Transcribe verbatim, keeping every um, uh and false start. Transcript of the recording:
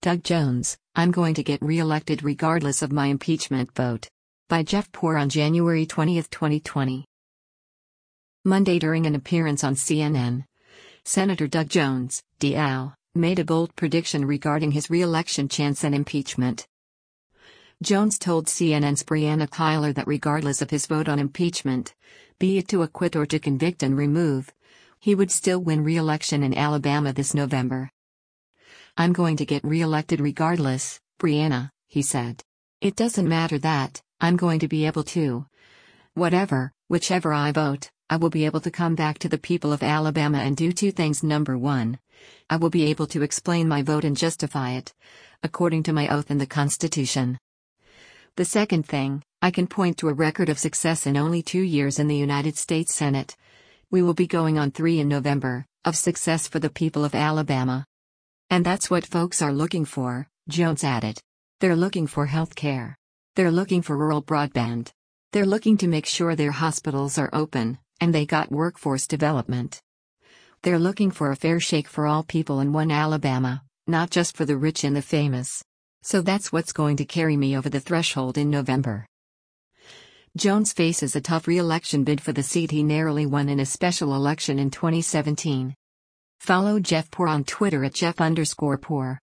Doug Jones, I'm going to get re-elected regardless of my impeachment vote. By Jeff Poor on January twentieth, twenty twenty. Monday, during an appearance on C N N, Senator Doug Jones, D L, made a bold prediction regarding his re-election chance and impeachment. Jones told C N N's Brianna Keilar that regardless of his vote on impeachment, be it to acquit or to convict and remove, he would still win re-election in Alabama this November. "I'm going to get re-elected regardless, Brianna," he said. "It doesn't matter that, I'm going to be able to. Whatever, whichever I vote, I will be able to come back to the people of Alabama and do two things. Number one, I will be able to explain my vote and justify it, according to my oath in the Constitution. The second thing, I can point to a record of success in only two years in the United States Senate. We will be going on three in November, of success for the people of Alabama. And that's what folks are looking for," Jones added. "They're looking for health care. They're looking for rural broadband. They're looking to make sure their hospitals are open, and they got workforce development. They're looking for a fair shake for all people in one Alabama, not just for the rich and the famous. So that's what's going to carry me over the threshold in November." Jones faces a tough re-election bid for the seat he narrowly won in a special election in twenty seventeen. Follow Jeff Poor on Twitter at Jeff underscore Poor.